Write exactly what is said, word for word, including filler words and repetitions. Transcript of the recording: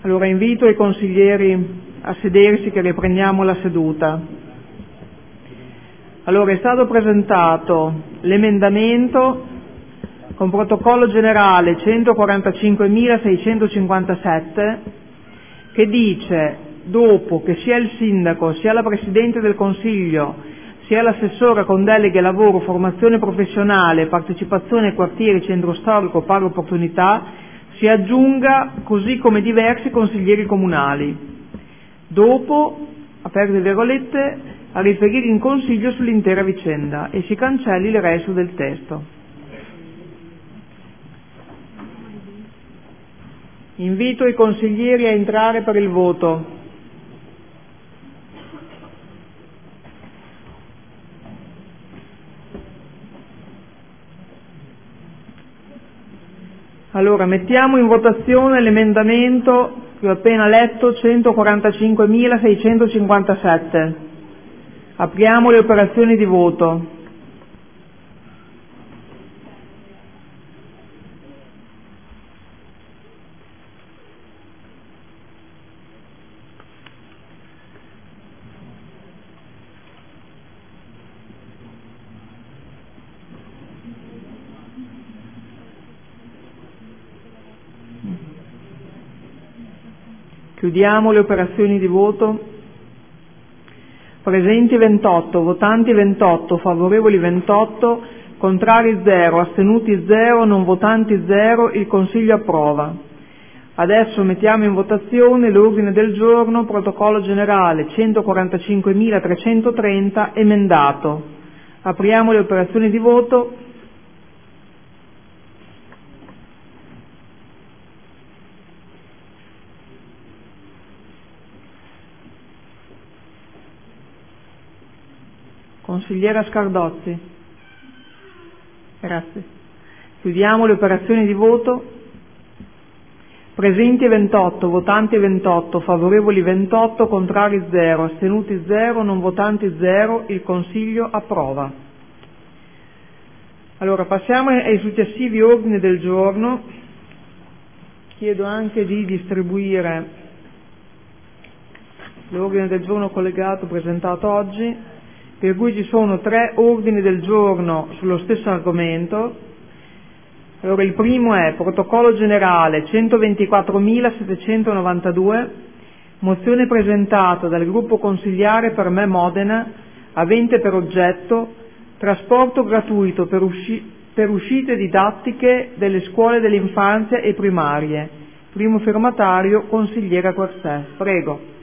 Allora invito i consiglieri a sedersi che riprendiamo la seduta. Allora è stato presentato l'emendamento con protocollo generale centoquarantacinquemilaseicentocinquantasette che dice, dopo che sia il sindaco, sia la Presidente del Consiglio, sia l'assessore con deleghe lavoro, formazione professionale, partecipazione ai quartieri, centro storico, pari opportunità, si aggiunga così come diversi consiglieri comunali. Dopo, aperte virgolette, a riferire in Consiglio sull'intera vicenda e si cancelli il resto del testo. Invito i consiglieri a entrare per il voto. Allora, mettiamo in votazione l'emendamento che ho appena letto, centoquarantacinquemilaseicentocinquantasette. Apriamo le operazioni di voto. Chiudiamo le operazioni di voto. Presenti ventotto, votanti ventotto, favorevoli ventotto, contrari zero, astenuti zero, non votanti zero, il Consiglio approva. Adesso mettiamo in votazione l'ordine del giorno, protocollo generale centoquarantacinquemilatrecentotrenta, emendato. Apriamo le operazioni di voto. Consigliera Scardozzi. Grazie. Chiudiamo le operazioni di voto. Presenti ventotto, votanti ventotto, favorevoli ventotto, contrari zero, astenuti zero, non votanti zero, il Consiglio approva. Allora passiamo ai successivi ordini del giorno. Chiedo anche di distribuire l'ordine del giorno collegato presentato oggi, per cui ci sono tre ordini del giorno sullo stesso argomento. Allora il primo è protocollo generale centoventiquattromilasettecentonovantadue, mozione presentata dal gruppo consigliare Per Me Modena, avente per oggetto trasporto gratuito per, usci- per uscite didattiche delle scuole dell'infanzia e primarie. Primo firmatario, consigliera Corsè. Prego.